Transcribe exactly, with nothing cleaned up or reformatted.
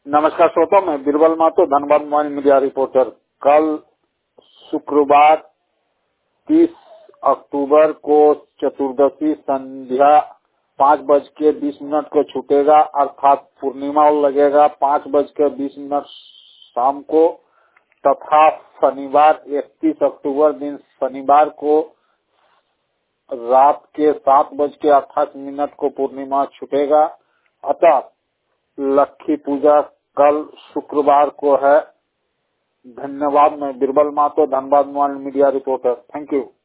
नमस्कार श्रोता, मैं Birbal Mato, Dhanbad mobile media reporter. कल शुक्रवार तीस अक्टूबर को चतुर्दशी संध्या पाँच बज के बीस मिनट को छूटेगा, अर्थात पूर्णिमा लगेगा पाँच बज के बीस मिनट शाम को, तथा शनिवार इकतीस अक्टूबर दिन शनिवार को रात के सात बज के अट्ठाईस मिनट को पूर्णिमा छूटेगा। अतः लक्ष्मी पूजा कल शुक्रवार को है। धन्यवाद। मैं Birbal Mato, Dhanbad mobile media reporter. Thank you.